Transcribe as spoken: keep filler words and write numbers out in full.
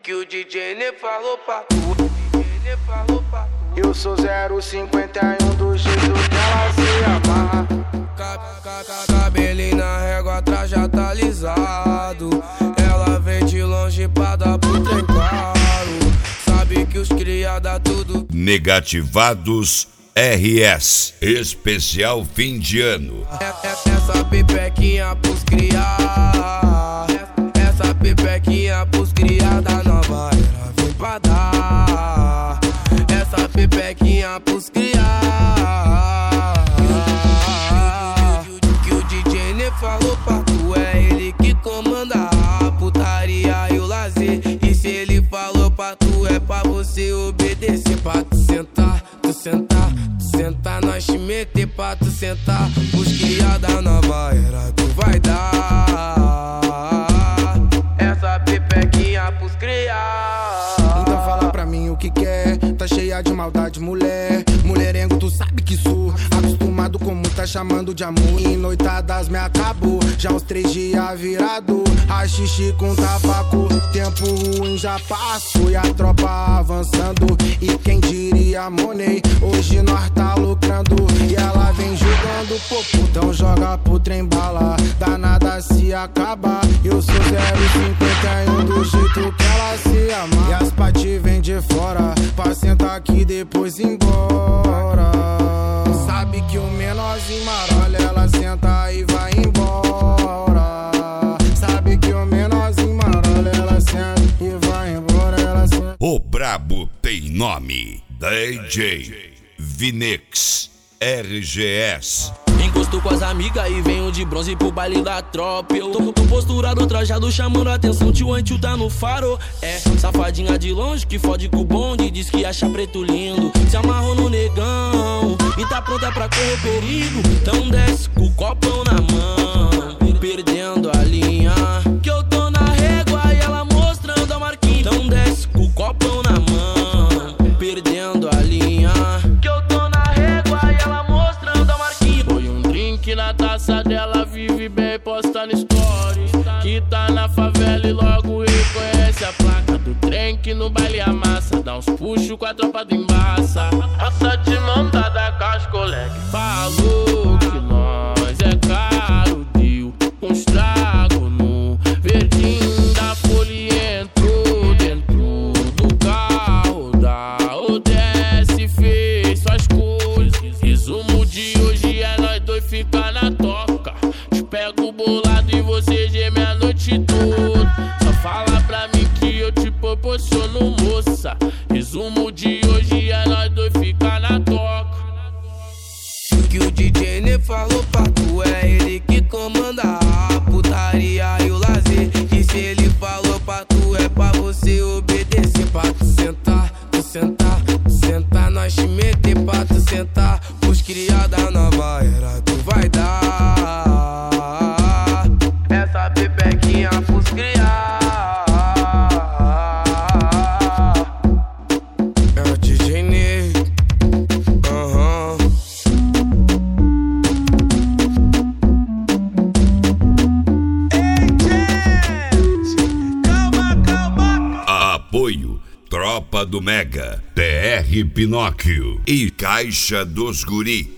que o D J Nê falou pra tu. Eu sou zero cinquenta e um do jeito que ela se amarra. Cabelinho na régua, traje atualizado. Ela vem de longe pra dar pro trem caro. Sabe que os cria dá tudo. Negativados R S, especial fim de ano. Essa pipequinha pros criar. Essa pipequinha pros criar da nova era, vem pra dar. Essa pipequinha pros criar. Que o D J Nê falou pra tu, é ele que comanda a putaria e o lazer. E se ele falou pra tu, é pra você obedecer. Pra tu sentar, tu sentar, tu sentar, nós te meter pra tu sentar. Os cria da nova era, tu vai dar essa pipequinha pros criar. Então fala pra mim o que quer. Tá cheia de maldade, mulher. Mulherengo, tu sabe que sou acostumado como tá chamando de amor. Em noitadas me acabou, já os três dias virado. A xixi com tabaco, tempo ruim já passou. E a tropa avançando, e quem diria Money, hoje nós tá lucrando. E ela vem jogando popo, então joga pro trem bala. Danada se acaba, eu sou zero cinquenta e um do jeito que ela se ama. E as pati vem de fora, pra sentar aqui depois embora. Sabe que o menorzinho marolha, ela senta e vai embora. Sabe que o menorzinho marolha, ela senta e vai embora, ela senta. O brabo tem nome, D J Vinix R G S. Encosto com as amigas e venho de bronze pro baile da tropa. Eu tô, tô posturado, trajado, chamando a atenção. Tio Antio tá no faro. É, safadinha de longe que fode com o bonde. Diz que acha preto lindo, se amarrou no negão e tá pronta pra correr perigo. Então desce com o copão na mão, perdendo a linha. Que eu tô na régua e ela mostrando a marquinha. Então desce com o copão na mão, perdendo a linha. Que eu tô na régua e ela mostrando a marquinha. Foi um drink na taça dela, vive bem, posta no stories. Que tá na favela e logo reconhece a placa do trem que no baile amassa. Dá uns puxos com a tropa do embaça. Passa de mão dada com as colegas. Falou que nós é caro, deu um estrago no verdinho da folha. Entrou dentro do carro da Odesse, fez suas coisas. Resumo de hoje é nós dois ficar na toca. Te pego bolado e você geme a noite toda. Só fala pra mim que eu te proporciono, moça. Resumo de hoje é nós dois ficar na toca. Que o D J Nê falou pra tu, é ele que comanda a putaria e o lazer. E se ele falou pra tu, é pra você obedecer. Pra tu sentar, tu sentar, tu sentar, nós te meter pra tu sentar. Os cria da nova era, tu vai dar essa pipequinha pros criar. É o D J Nê. Aham. Apoio Tropa do Mega, T R Pinóquio e Caixa dos Guri.